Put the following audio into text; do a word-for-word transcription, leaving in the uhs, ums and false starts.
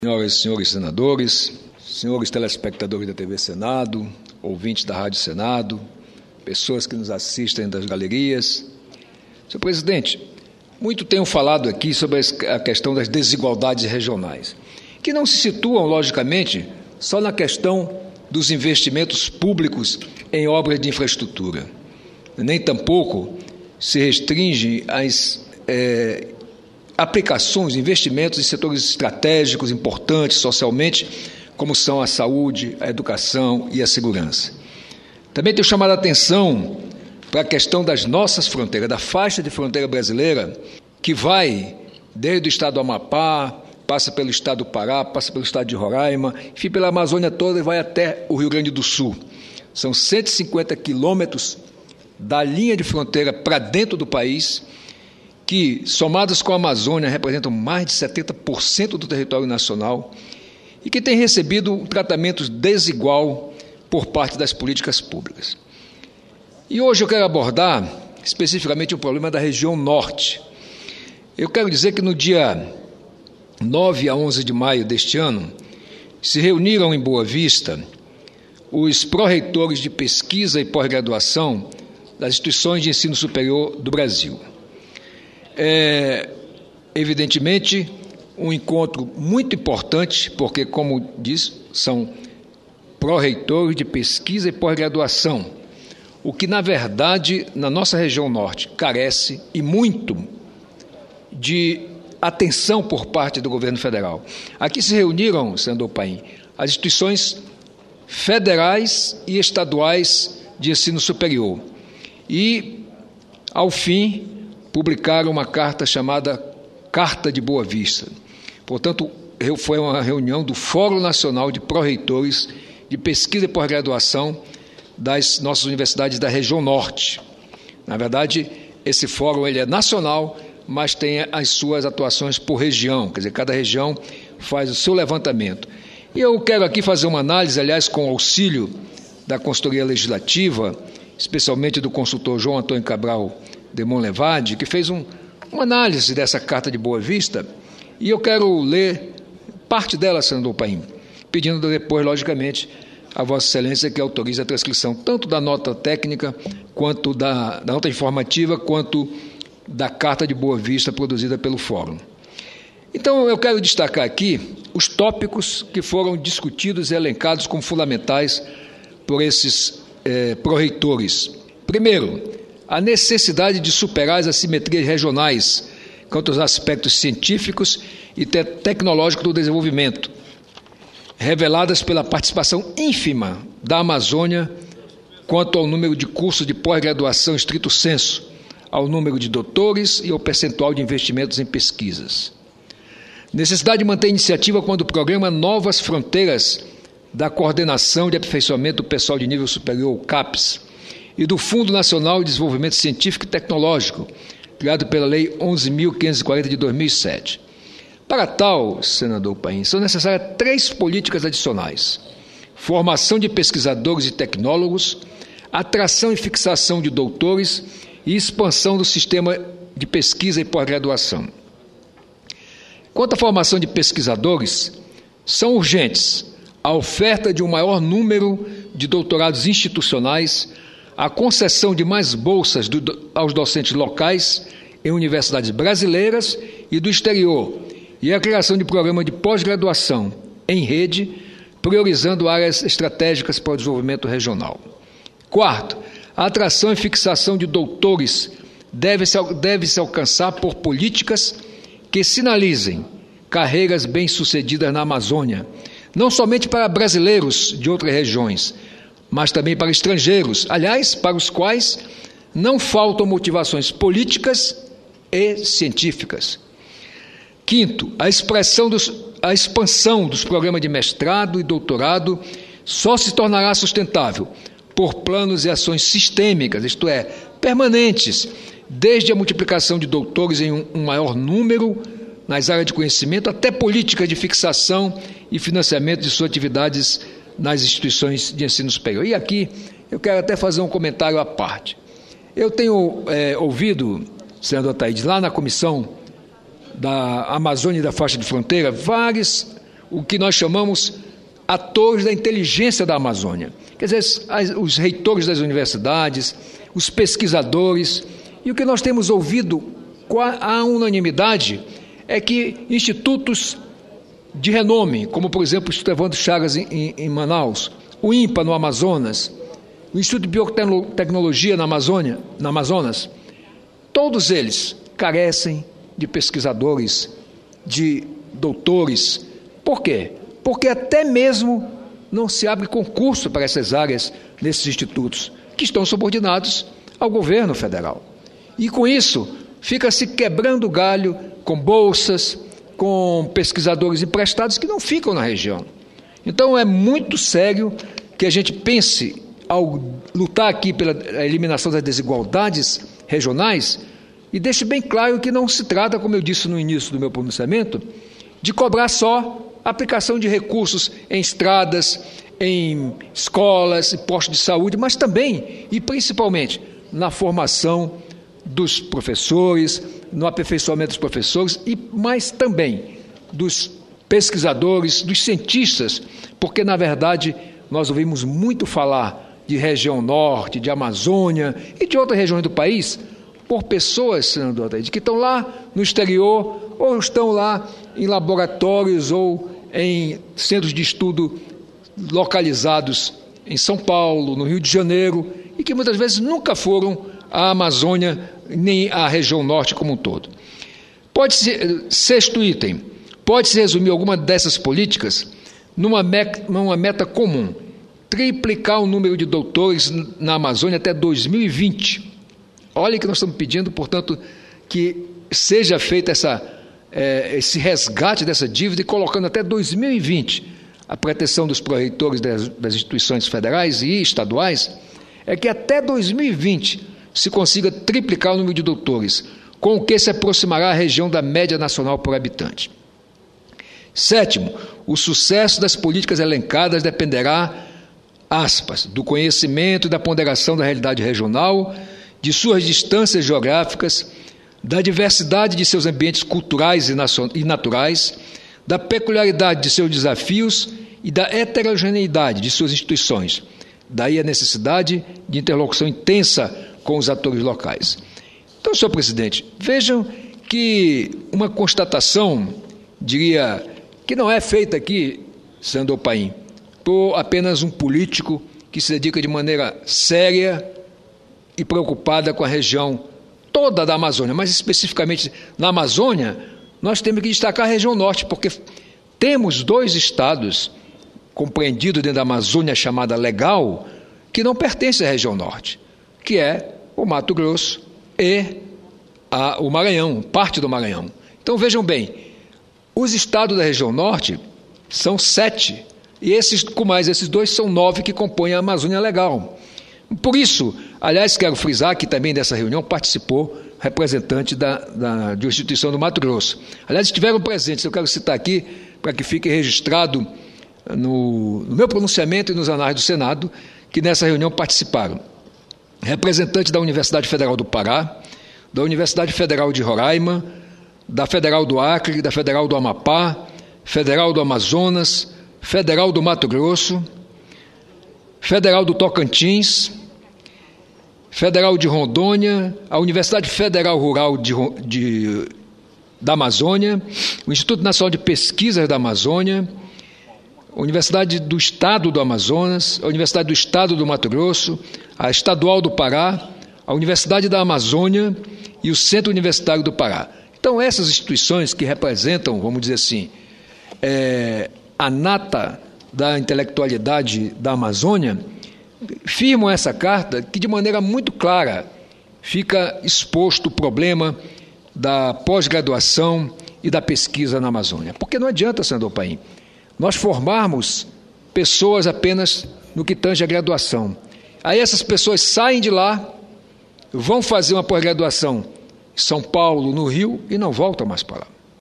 Senhoras e senhores senadores, senhores telespectadores da T V Senado, ouvintes da Rádio Senado, pessoas que nos assistem das galerias. Senhor presidente, muito tenho falado aqui sobre a questão das desigualdades regionais, que não se situam, logicamente, só na questão dos investimentos públicos em obras de infraestrutura, nem tampouco se restringe às é, aplicações, investimentos em setores estratégicos importantes socialmente, como são a saúde, a educação e a segurança. Também tenho chamado a atenção para a questão das nossas fronteiras, da faixa de fronteira brasileira, que vai desde o estado do Amapá, passa pelo estado do Pará, passa pelo estado de Roraima, enfim, pela Amazônia toda e vai até o Rio Grande do Sul. São cento e cinquenta quilômetros da linha de fronteira para dentro do país, que, somadas com a Amazônia, representam mais de setenta por cento do território nacional e que tem recebido um tratamento desigual por parte das políticas públicas. E hoje eu quero abordar especificamente o problema da região norte. Eu quero dizer que no dia nove a onze de maio deste ano, se reuniram em Boa Vista os pró-reitores de pesquisa e pós-graduação das instituições de ensino superior do Brasil. É, evidentemente, um encontro muito importante, porque, como diz, são pró-reitores de pesquisa e pós-graduação, o que, na verdade, na nossa região norte, carece e muito de atenção por parte do governo federal. Aqui se reuniram, senador Paim, as instituições federais e estaduais de ensino superior e, ao fim, publicaram uma carta chamada Carta de Boa Vista. Portanto, foi uma reunião do Fórum Nacional de Pró-Reitores de Pesquisa e Pós-Graduação das nossas universidades da região norte. Na verdade, esse fórum ele é nacional, mas tem as suas atuações por região, quer dizer, cada região faz o seu levantamento. E eu quero aqui fazer uma análise, aliás, com o auxílio da consultoria legislativa, especialmente do consultor João Antônio Cabral de Monlevade, que fez um, uma análise dessa Carta de Boa Vista, e eu quero ler parte dela, senador Paim, pedindo depois, logicamente, a Vossa Excelência que autorize a transcrição tanto da nota técnica, quanto da, da nota informativa, quanto da Carta de Boa Vista produzida pelo Fórum. Então, eu quero destacar aqui os tópicos que foram discutidos e elencados como fundamentais por esses eh, pró-reitores. Primeiro, a necessidade de superar as assimetrias regionais quanto aos aspectos científicos e te- tecnológicos do desenvolvimento, reveladas pela participação ínfima da Amazônia quanto ao número de cursos de pós-graduação estrito sensu, ao número de doutores e ao percentual de investimentos em pesquisas. Necessidade de manter iniciativa quando o programa Novas Fronteiras da Coordenação de Aperfeiçoamento do Pessoal de Nível Superior, o CAPES, e do Fundo Nacional de Desenvolvimento Científico e Tecnológico, criado pela Lei onze mil quinhentos e quarenta de dois mil e sete. Para tal, senador Paim, são necessárias três políticas adicionais: formação de pesquisadores e tecnólogos, atração e fixação de doutores e expansão do sistema de pesquisa e pós-graduação. Quanto à formação de pesquisadores, são urgentes a oferta de um maior número de doutorados institucionais, a concessão de mais bolsas do, aos docentes locais em universidades brasileiras e do exterior e a criação de programa de pós-graduação em rede, priorizando áreas estratégicas para o desenvolvimento regional. Quarto, a atração e fixação de doutores deve-se, deve-se alcançar por políticas que sinalizem carreiras bem-sucedidas na Amazônia, não somente para brasileiros de outras regiões, mas também para estrangeiros, aliás, para os quais não faltam motivações políticas e científicas. Quinto, a, expressão dos, a expansão dos programas de mestrado e doutorado só se tornará sustentável por planos e ações sistêmicas, isto é, permanentes, desde a multiplicação de doutores em um, um maior número nas áreas de conhecimento, até políticas de fixação e financiamento de suas atividades nas instituições de ensino superior. E aqui eu quero até fazer um comentário à parte. Eu tenho é, ouvido, senador Ataíde, lá na comissão da Amazônia e da faixa de fronteira, vários o que nós chamamos atores da inteligência da Amazônia. Quer dizer, as, os reitores das universidades, os pesquisadores, e o que nós temos ouvido com a, a unanimidade é que institutos de renome, como por exemplo o Instituto Evandro Chagas em, em, em Manaus, o INPA no Amazonas, o Instituto de Biotecnologia na Amazônia, na Amazonas, todos eles carecem de pesquisadores, de doutores. Por quê? Porque até mesmo não se abre concurso para essas áreas nesses institutos, que estão subordinados ao governo federal. E com isso, fica-se quebrando galho com bolsas, com pesquisadores emprestados que não ficam na região. Então é muito sério que a gente pense, ao lutar aqui pela eliminação das desigualdades regionais, e deixe bem claro que não se trata, como eu disse no início do meu pronunciamento, de cobrar só a aplicação de recursos em estradas, em escolas, em postos de saúde, mas também e principalmente na formação dos professores, no aperfeiçoamento dos professores, e mas também dos pesquisadores, dos cientistas, porque, na verdade, nós ouvimos muito falar de região norte, de Amazônia e de outras regiões do país, por pessoas, senador Ataíde, que estão lá no exterior, ou estão lá em laboratórios ou em centros de estudo localizados em São Paulo, no Rio de Janeiro, e que muitas vezes nunca foram à Amazônia, nem à região norte como um todo. Pode-se, sexto item, pode-se resumir alguma dessas políticas numa meta, numa meta comum, triplicar o número de doutores na Amazônia até dois mil e vinte. Olha que nós estamos pedindo, portanto, que seja feito essa, é, esse resgate dessa dívida e colocando até dois mil e vinte a pretensão dos pró-reitores das, das instituições federais e estaduais é que até dois mil e vinte se consiga triplicar o número de doutores, com o que se aproximará a região da média nacional por habitante. Sétimo, o sucesso das políticas elencadas dependerá, aspas, do conhecimento e da ponderação da realidade regional, de suas distâncias geográficas, da diversidade de seus ambientes culturais e naturais, da peculiaridade de seus desafios e da heterogeneidade de suas instituições. Daí a necessidade de interlocução intensa com os atores locais. Então, senhor presidente, vejam que uma constatação, diria, que não é feita aqui, senador Paim, por apenas um político que se dedica de maneira séria e preocupada com a região toda da Amazônia, mas especificamente na Amazônia, nós temos que destacar a região norte, porque temos dois estados compreendidos dentro da Amazônia chamada legal, que não pertencem à região norte, que é o Mato Grosso e a, o Maranhão, parte do Maranhão. Então vejam bem, os estados da região norte são sete, e esses, com mais esses dois, são nove que compõem a Amazônia legal. Por isso, aliás, quero frisar que também dessa reunião participou representante da, da, de uma instituição do Mato Grosso. Aliás, estiveram presentes, eu quero citar aqui, para que fique registrado no, no meu pronunciamento e nos anais do Senado, que nessa reunião participaram representantes da Universidade Federal do Pará, da Universidade Federal de Roraima, da Federal do Acre, da Federal do Amapá, Federal do Amazonas, Federal do Mato Grosso, Federal do Tocantins, Federal de Rondônia, a Universidade Federal Rural de, de, da Amazônia, o Instituto Nacional de Pesquisas da Amazônia, a Universidade do Estado do Amazonas, a Universidade do Estado do Mato Grosso, a Estadual do Pará, a Universidade da Amazônia e o Centro Universitário do Pará. Então, essas instituições que representam, vamos dizer assim, é, a nata da intelectualidade da Amazônia, firmam essa carta que, de maneira muito clara, fica exposto o problema da pós-graduação e da pesquisa na Amazônia. Porque não adianta, senador Paim, nós formarmos pessoas apenas no que tange a graduação. Aí essas pessoas saem de lá, vão fazer uma pós-graduação em São Paulo, no Rio, e não voltam mais para lá.